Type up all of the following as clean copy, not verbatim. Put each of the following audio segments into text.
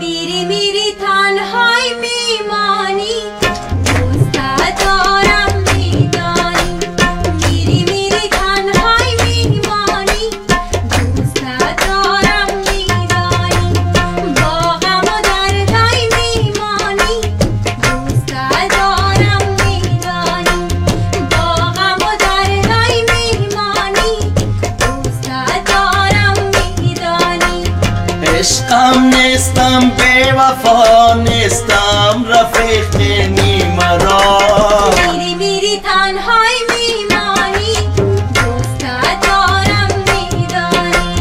میری میری تنهای میمانی دوست دارم میدانی میری میری تنهای میمانی دوست دارم میدانی با غم و دردای میمانی دوست دارم میدانی با غم و دردای میمانی دوست دارم میدانی عشقم نیستم بی وفا نیستم رفیق نیمرا میری میری تنهای میمانی دوست دارم میدانی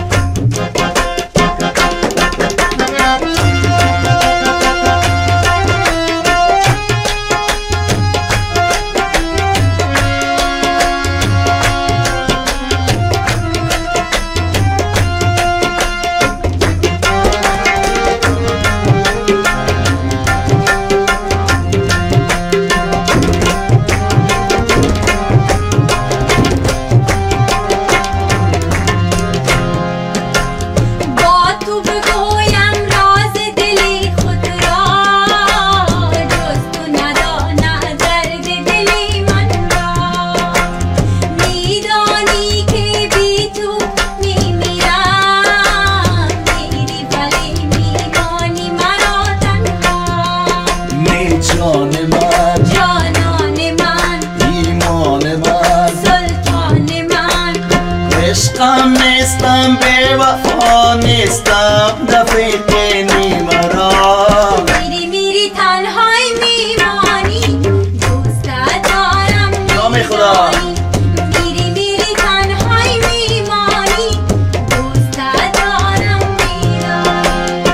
با تو بگویم راز دل خود را جز تو نداند درد دل من را میدانی که بی تو میمیرم میری ولی میمانی مرا تنها می جان من جانان من ایمان من سلطان من عشقم نیستم بی وفا نیستم رفیق نیمرا میری میری تنهای میمانی دوست دارم نام خدا. میدانی میری میری تنهای میمانی دوست دارم میدانی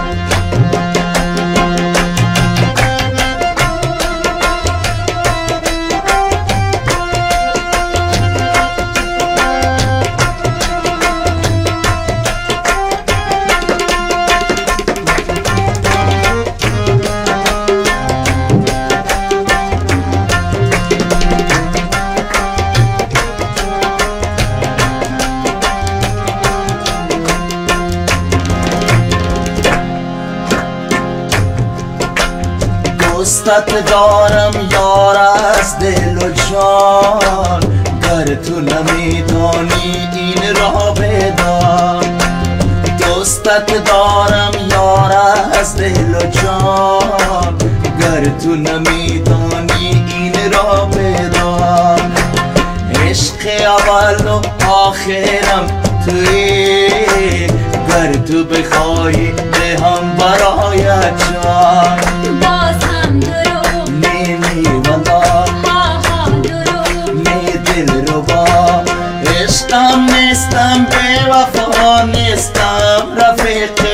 دوستت دارم یار از دل و جان گر تو نمیدانی این را بدان دوستت دارم یار از دل و جان گر تو نمیدانی این را بدان عشق اول و آخرم توی گر تو بخوای دهم برایت جان باز هم درو نی والا ها ها درو نی دل رو با عشقم نیستم بی وفا نیستم رفیق